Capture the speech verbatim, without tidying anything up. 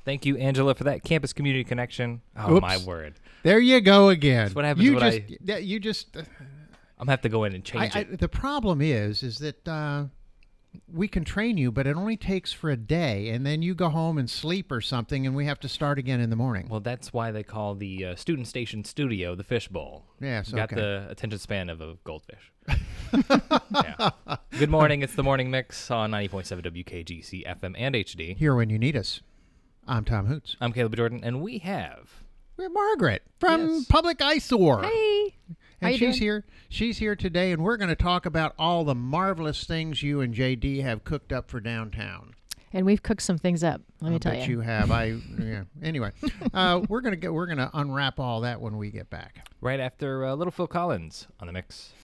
Thank you, Angela, for that campus community connection. Oh, Oops. my word. There you go again. That's what happens you when just, I- yeah, You just... Uh, I'm going to have to go in and change I, I, it. the problem is, is that uh, we can train you, but it only takes for a day, and then you go home and sleep or something, and we have to start again in the morning. Well, that's why they call the uh, student station studio the fishbowl. Yes, Got okay. the attention span of a goldfish. Yeah. Good morning. It's the Morning Mix on ninety point seven W K G C F M and H D. Here when you need us. I'm Tom Hoots. I'm Caleb Jordan, and we have... We're Margaret from Yes. Public Eyesore. Hey. How And you she's doing? here. She's here today, and we're going to talk about all the marvelous things you and J D have cooked up for downtown. And we've cooked some things up. Let me I tell bet you. you have. I yeah. Anyway, uh, we're gonna get we're gonna unwrap all that when we get back. right after uh, Little Phil Collins on the mix.